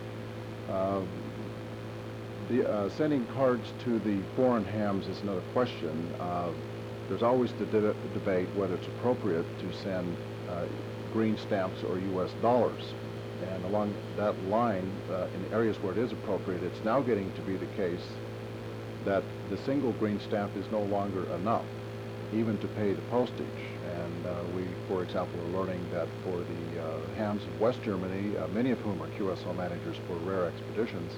Uh, the, uh, sending cards to the foreign hams is another question. Uh, there's always the de debate whether it's appropriate to send uh, green stamps or U S dollars. And along that line, uh, in areas where it is appropriate, it's now getting to be the case that the single green stamp is no longer enough, even to pay the postage. And uh, we, for example, are learning that for the uh, hams of West Germany, uh, many of whom are Q S L managers for rare expeditions,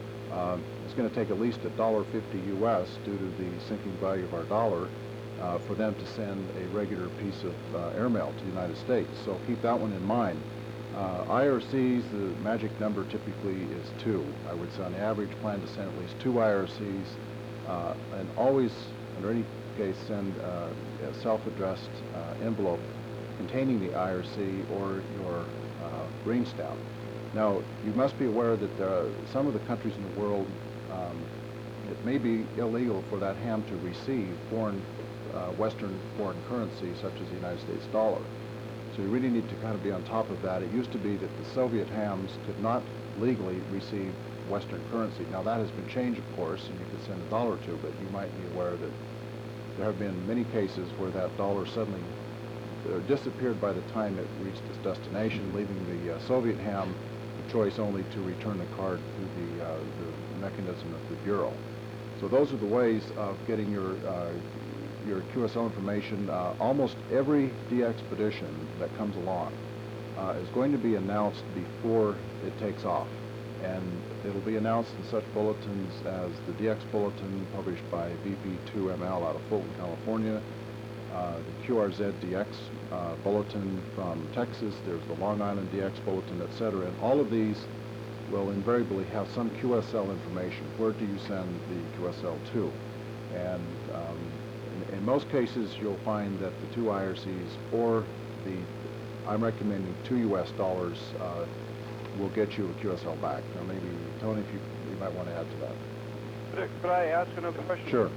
uh, it's going to take at least a dollar fifty U S due to the sinking value of our dollar uh, for them to send a regular piece of uh, airmail to the United States. So keep that one in mind. Uh, I R Cs, the magic number typically is two. I would say on the average plan to send at least two I R Cs, uh, and always, under any case, send uh, a self-addressed uh, envelope containing the I R C or your uh, green stamp. Now, you must be aware that there are some of the countries in the world, um, it may be illegal for that ham to receive foreign, uh, Western foreign currency, such as the United States dollar. So you really need to kind of be on top of that. It used to be that the Soviet hams could not legally receive Western currency. Now that has been changed, of course, and you could send a dollar or two, but you might be aware that there have been many cases where that dollar suddenly uh, disappeared by the time it reached its destination, leaving the uh, Soviet ham the choice only to return the card through the, uh, the mechanism of the Bureau. So those are the ways of getting your uh, your Q S L information. Uh, almost every de-expedition that comes along uh, is going to be announced before it takes off. And it'll be announced in such bulletins as the D X Bulletin published by V P two M L out of Fulton, California, uh, the Q R Z D X uh, Bulletin from Texas, there's the Long Island D X Bulletin, et cetera. And all of these will invariably have some Q S L information. Where do you send the Q S L to? And um, in most cases, you'll find that the two I R Cs or the, I'm recommending two U S dollars, uh, will get you a Q S L back. Now maybe, Tony, if you, you might want to add to that. Could, could I ask another question? Sure.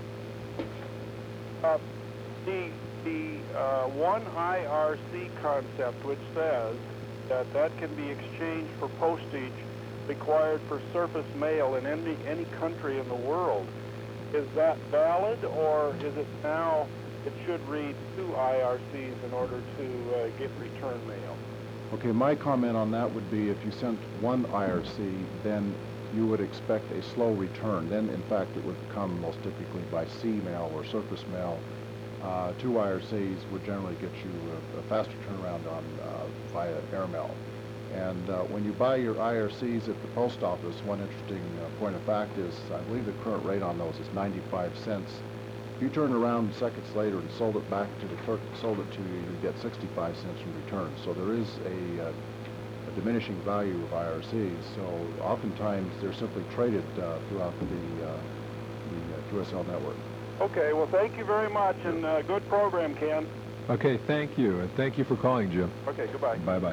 Uh, the the uh, one I R C concept, which says that that can be exchanged for postage required for surface mail in any, any country in the world, is that valid, or is it now it should read two I R Cs in order to uh, get return mail? Okay, my comment on that would be if you sent one I R C, then you would expect a slow return. Then, in fact, it would come most typically by sea mail or surface mail. Uh, two I R Cs would generally get you a, a faster turnaround on uh, via airmail. And uh, when you buy your I R Cs at the post office, one interesting uh, point of fact is I believe the current rate on those is ninety-five cents. If you turn around seconds later and sold it back to the clerk that sold it to you, you get sixty-five cents in return. So there is a, uh, a diminishing value of I R Cs. So oftentimes they're simply traded uh, throughout the, uh, the uh, Q S L network. Okay, well, thank you very much, and uh, good program, Ken. Okay, thank you, and thank you for calling, Jim. Okay, goodbye. Bye-bye.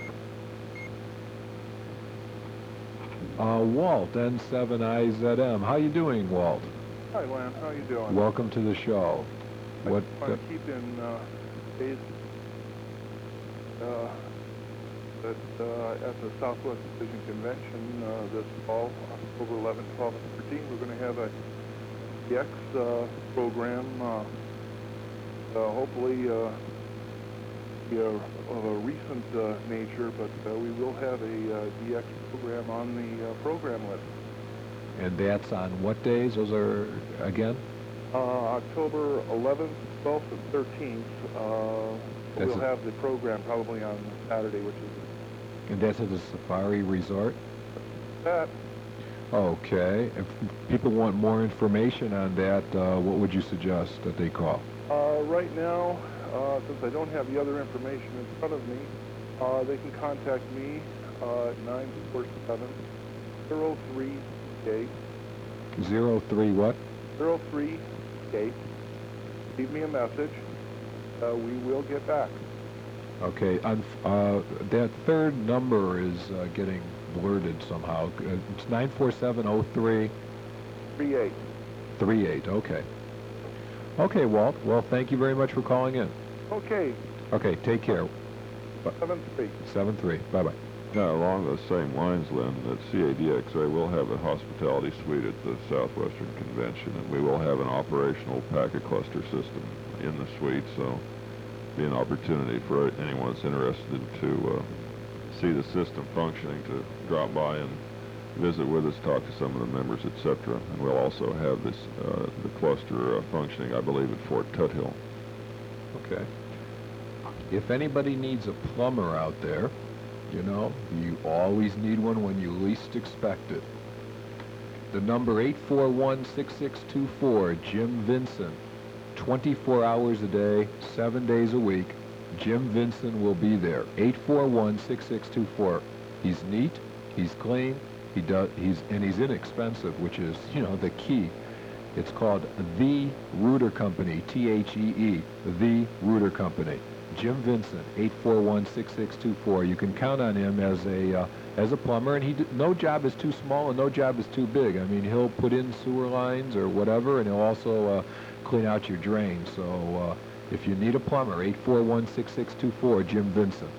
Uh, Walt, N seven I Z M. How you doing, Walt? Hi, Lance. How you doing? Welcome to the show. I What? want Uh, to keep in uh, days uh, that uh, at the Southwest Division Convention uh, this fall, October eleventh, twelfth, and thirteenth, we're going to have a D X uh, program. Uh, uh, hopefully, uh, be a, of a recent uh, nature, but uh, we will have a uh, D X program on the uh, program list. and that's on what days? Those are, again? Uh, October eleventh, twelfth, and thirteenth. Uh, That's we'll a- have the program probably on Saturday, which is And that's at the Safari Resort? that. Okay. If people want more information on that, uh, what would you suggest that they call? Uh, right now, uh, since I don't have the other information in front of me, uh, they can contact me uh, at nine four seven, zero three eight, Zero three what? zero three eight. Leave me a message. Uh, we will get back. Okay. Un- uh, that third number is uh, getting blurted somehow. Uh, It's nine four seven oh three three eight. three eight. Okay. Okay, Walt. Well, thank you very much for calling in. Okay, Okay, take care. seven three. seven three. Bye-bye. Yeah, along those same lines, Lynn, at C A D X A will have a hospitality suite at the Southwestern Convention, and we will have an operational packet cluster system in the suite, so be an opportunity for anyone that's interested to uh, see the system functioning to drop by and visit with us, talk to some of the members, et cetera. And we'll also have this uh, the cluster uh, functioning, I believe, at Fort Tuthill. Okay. If anybody needs a plumber out there, you know, you always need one when you least expect it. The number eight four one, six six two four, Jim Vincent. twenty-four hours a day, seven days a week. Jim Vincent will be there. eight four one, six six two four. He's neat, he's clean, he does he's and he's inexpensive, which is, you know, the key. It's called The Rooter Company, T H E E, The Rooter Company. Jim Vincent, eight four one, six six two four. You can count on him as a uh, as a plumber, and he d no job is too small and no job is too big. I mean, he'll put in sewer lines or whatever, and he'll also uh, clean out your drain. So uh, if you need a plumber, eight four one, six six two four, Jim Vincent.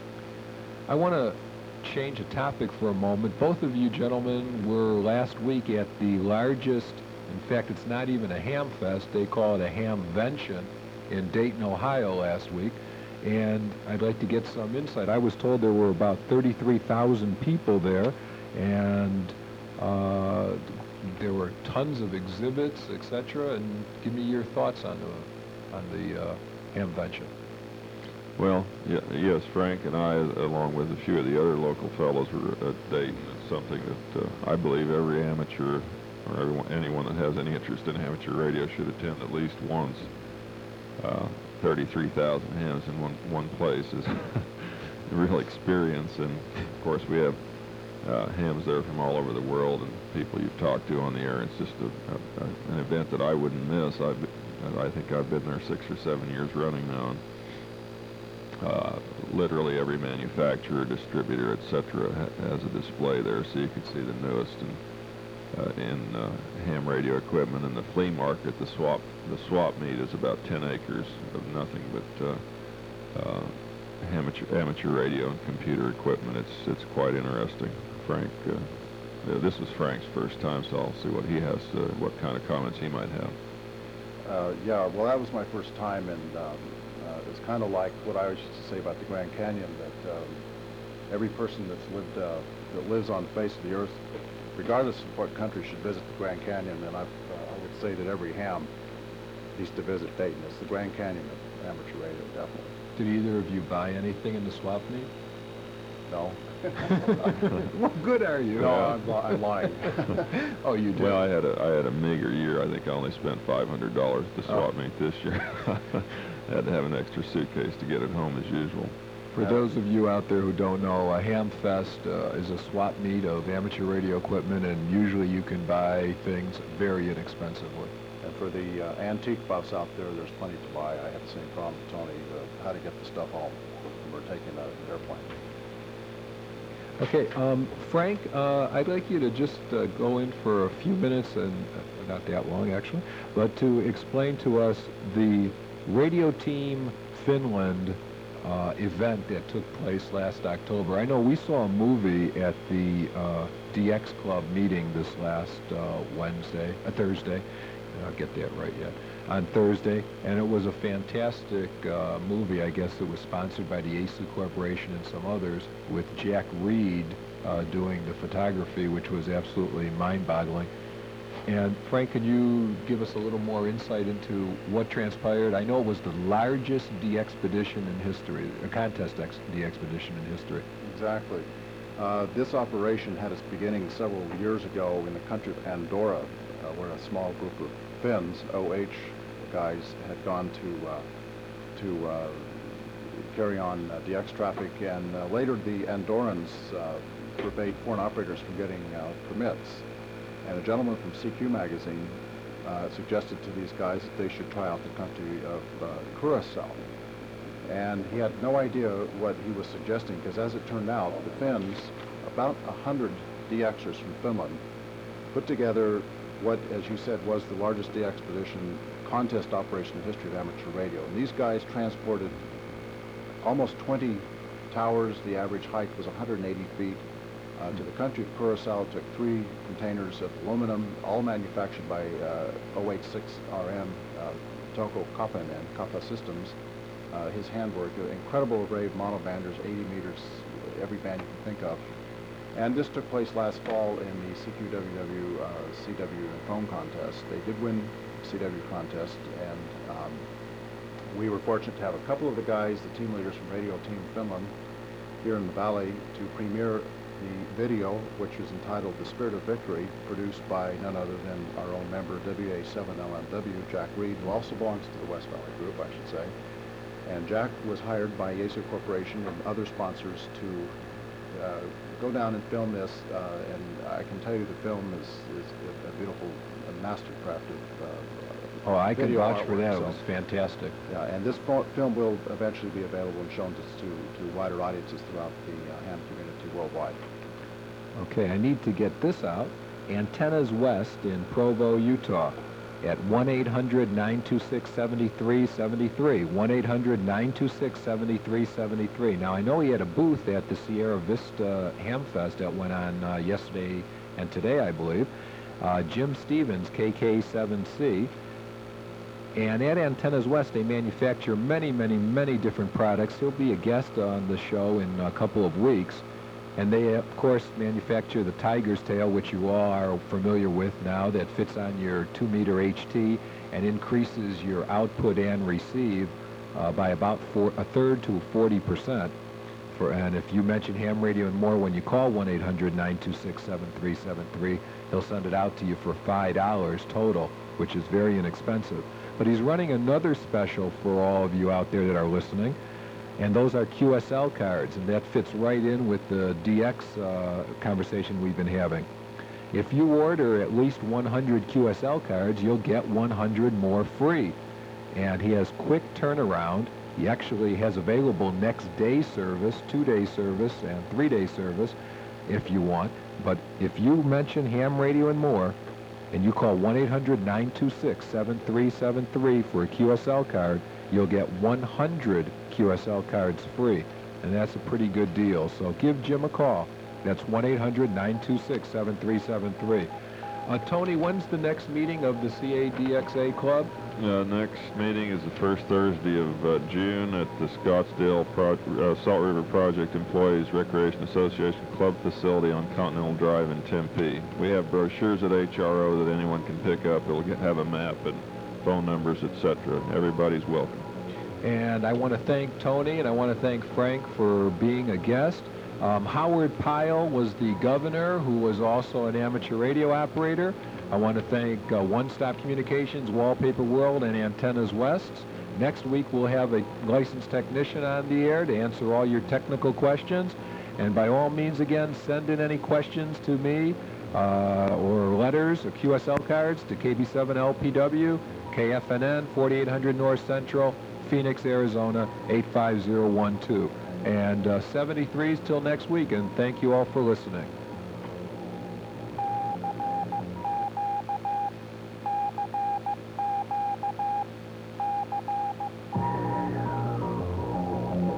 I want to change a topic for a moment. Both of you gentlemen were last week at the largest, in fact, it's not even a ham fest, they call it a hamvention in Dayton, Ohio last week. And I'd like to get some insight. I was told there were about thirty-three thousand people there, and uh, there were tons of exhibits, et cetera. And give me your thoughts on the on the uh, hamvention. Well, yeah, yes, Frank and I, along with a few of the other local fellows, were at Dayton. It's something that uh, I believe every amateur or everyone, anyone that has any interest in amateur radio should attend at least once. Uh, thirty-three thousand hams in one one place is a real experience, and of course we have uh, hams there from all over the world and people you've talked to on the air. It's just a, a, an event that I wouldn't miss. I've, I think I've been there six or seven years running now, and uh, literally every manufacturer, distributor, et cetera ha has a display there, so you can see the newest and Uh, in uh, ham radio equipment. And the flea market, the swap the swap meet is about ten acres of nothing but uh, uh, amateur, amateur radio and computer equipment. It's it's quite interesting. Frank, uh, uh, this was Frank's first time, so I'll see what he has, uh, what kind of comments he might have. Uh, yeah, well, that was my first time, and um, uh, it's kind of like what I always used to say about the Grand Canyon, that um, every person that's lived uh, that lives on the face of the earth, regardless of what country, should visit the Grand Canyon. And I've, uh, I would say that every ham needs to visit Dayton. It's the Grand Canyon of amateur radio, definitely. Did either of you buy anything in the swap meet? No. What good are you? No, I'm, li I'm lying. Oh, you did? Well, I had a I had a meager year. I think I only spent five hundred dollars at the swap Oh. meet this year. I had to have an extra suitcase to get it home as usual. For those of you out there who don't know, a ham fest uh, is a swap meet of amateur radio equipment, and usually you can buy things very inexpensively. And for the uh, antique buffs out there, there's plenty to buy. I had the same problem with Tony, uh, how to get the stuff home. We're taking an airplane. Okay, um, Frank, uh, I'd like you to just uh, go in for a few minutes, and uh, not that long actually, but to explain to us the Radio Team Finland uh, event that took place last October. I know we saw a movie at the uh, D X Club meeting this last uh, Wednesday, uh, Thursday, I'll get that right yet, on Thursday, and it was a fantastic uh, movie. I guess it was sponsored by the A C U Corporation and some others, with Jack Reed uh, doing the photography, which was absolutely mind-boggling. And Frank, can you give us a little more insight into what transpired? I know it was the largest de-expedition in history, a contest ex de-expedition in history. Exactly. Uh, this operation had its beginning several years ago in the country of Andorra, uh, where a small group of Finns, O H guys, had gone to uh, to uh, carry on uh, D X traffic, and uh, later the Andorrans uh, forbade foreign operators from getting uh, permits. And a gentleman from C Q magazine uh, suggested to these guys that they should try out the country of uh, Curacao. And he had no idea what he was suggesting, because as it turned out, the Finns, about a hundred D Xers from Finland, put together what, as you said, was the largest D expedition contest operation in the history of amateur radio. And these guys transported almost twenty towers. The average height was one hundred eighty feet. Uh, to the country of Curacao, took three containers of aluminum, all manufactured by uh, oh eight six R M, uh, Toko Kappa and Kappa Systems. Uh, his handwork, an incredible array of monobanders, eighty meters, every band you can think of. And this took place last fall in the C Q W W uh, C W foam contest. They did win the C W contest, and um, we were fortunate to have a couple of the guys, the team leaders from Radio Team Finland, here in the Valley to premiere the video, which is entitled The Spirit of Victory, produced by none other than our own member, W A seven L M W, Jack Reed, who also belongs to the West Valley Group, I should say. And Jack was hired by Yaesu Corporation and other sponsors to uh, go down and film this, uh, and I can tell you the film is, is a beautiful, a mastercrafted uh, Oh, I can video vouch for artwork, that. It so- was fantastic. Yeah, and this fo- film will eventually be available and shown to, to, to wider audiences throughout the uh, ham community worldwide. Okay, I need to get this out. Antennas West in Provo, Utah, at one eight hundred, nine two six, seven three seven three, one eight hundred, nine two six, seven three seven three. Now, I know he had a booth at the Sierra Vista Ham Fest that went on uh, yesterday and today, I believe. Uh, Jim Stevens, K K seven C. And at Antennas West, they manufacture many, many, many different products. He'll be a guest on the show in a couple of weeks. And they, of course, manufacture the Tiger's Tail, which you all are familiar with now, that fits on your two meter H T and increases your output and receive uh, by about four, a third to forty percent. For, and if you mention ham radio and more when you call one eight hundred, nine two six, seven three seven three, he'll send it out to you for five dollars total, which is very inexpensive. But he's running another special for all of you out there that are listening, and those are Q S L cards, and that fits right in with the D X uh, conversation we've been having. If you order at least one hundred Q S L cards, you'll get one hundred more free. And he has quick turnaround. He actually has available next day service, two-day service, and three-day service if you want. But if you mention ham radio and more, and you call one eight hundred, nine two six, seven three seven three for a Q S L card, you'll get one hundred Q S L cards free. And that's a pretty good deal. So give Jim a call. That's one eight hundred, nine two six, seven three seven three. Uh, Tony, when's the next meeting of the C A D X A Club? Uh, next meeting is the first Thursday of uh, June at the Scottsdale Pro uh, Salt River Project Employees Recreation Association Club facility on Continental Drive in Tempe. We have brochures at H R O that anyone can pick up. It'll get, have a map and phone numbers, et cetera. Everybody's welcome. And I want to thank Tony and I want to thank Frank for being a guest. Um, Howard Pyle was the governor, who was also an amateur radio operator. I want to thank uh, One Stop Communications, Wallpaper World, and Antennas West. Next week we'll have a licensed technician on the air to answer all your technical questions. And by all means, again, send in any questions to me uh, or letters or Q S L cards to K B seven L P W, K F N N, forty-eight hundred North Central, Phoenix, Arizona, eight five zero one two. And uh, seventy-threes till next week, and thank you all for listening.